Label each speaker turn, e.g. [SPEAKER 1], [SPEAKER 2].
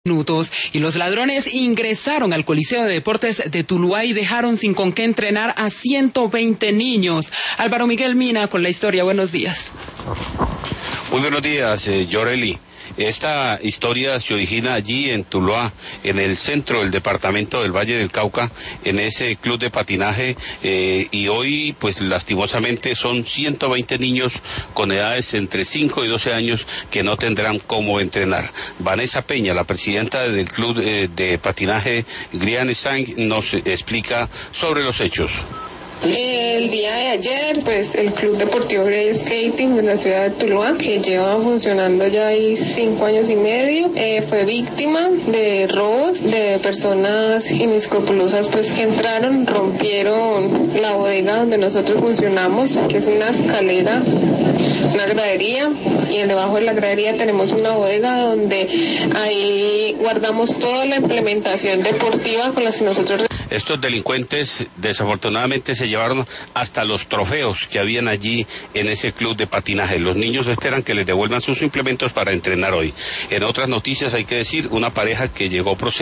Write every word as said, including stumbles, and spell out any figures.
[SPEAKER 1] minutos y los ladrones ingresaron al Coliseo de Deportes de Tuluá y dejaron sin con qué entrenar a ciento veinte niños. Álvaro Miguel Mina con la historia. Buenos días.
[SPEAKER 2] Muy buenos días, eh, Yoreli. Esta historia se origina allí en Tuluá, en el centro del departamento del Valle del Cauca, en ese club de patinaje, eh, y hoy, pues lastimosamente, son ciento veinte niños con edades entre cinco y doce años que no tendrán cómo entrenar. Vanessa Peña, la presidenta del club eh, de patinaje Grianstein, nos explica sobre los hechos.
[SPEAKER 3] El día de ayer, pues el Club Deportivo Grey Skating de la ciudad de Tuluá, que lleva funcionando ya ahí cinco años y medio, eh, fue víctima de robos de personas inescrupulosas, pues que entraron, rompieron la bodega donde nosotros funcionamos, que es una escalera, una gradería, y debajo de la gradería tenemos una bodega donde ahí guardamos toda la implementación deportiva con las que nosotros...
[SPEAKER 2] Estos delincuentes desafortunadamente se llevaron hasta los trofeos que habían allí en ese club de patinaje. Los niños esperan que les devuelvan sus implementos para entrenar hoy. En otras noticias hay que decir, una pareja que llegó procedente